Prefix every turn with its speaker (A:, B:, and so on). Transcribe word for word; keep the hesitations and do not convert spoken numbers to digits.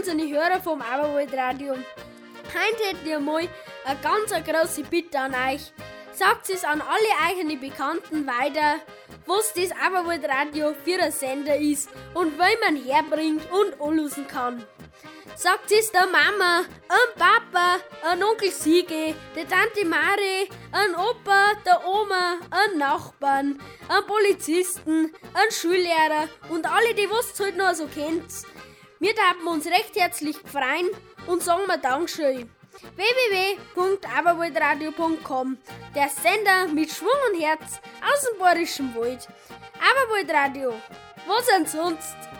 A: unsere Hörer vom Aberwaldradio. Heute hätten wir mal eine ganz eine große Bitte an euch. Sagt es an alle eigene Bekannten weiter, was das Aberwaldradio für ein Sender ist und wie man herbringt und anlösen kann. Sagt es der Mama, an Papa, an Onkel Siege, der Tante Mari, an Opa, der Oma, an Nachbarn, an Polizisten, an Schullehrer und alle, die was ihr halt noch so kennt. Wir würden uns recht herzlich freuen und sagen wir Dankeschön. w w w punkt aberwaldradio punkt com, der Sender mit Schwung und Herz aus dem Bayerischen Wald. Aberwaldradio, was denn sonst?